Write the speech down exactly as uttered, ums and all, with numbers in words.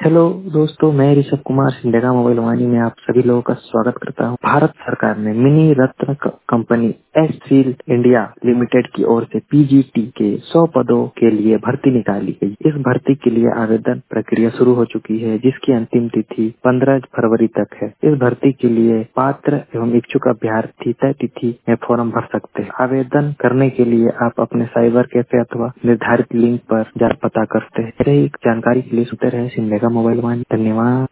Hello दोस्तों, मैं Rishabh Kumar Simdega mobile Vani में आप सभी लोगों का स्वागत करता हूं। भारत सरकार ने मिनी रत्न क- कंपनी एस सील इंडिया लिमिटेड की ओर से पीजीटी के सौ पदों के लिए भर्ती निकाली गई। इस भर्ती के लिए आवेदन प्रक्रिया शुरू हो चुकी है, जिसकी अंतिम तिथि पंद्रह फरवरी तक है। इस भर्ती के लिए पात्र एवं इच्छुक अभ्यर्थी तय तिथि में फॉर्म भर सकते हैं। आवेदन करने के लिए आप अपने साइबर कैफे अथवा निर्धारित लिंक पर जा पता करते हैं। ऐसे ही जानकारी के लिए सुनते रहे सिंडेगा मोबाइल वाणी। धन्यवाद।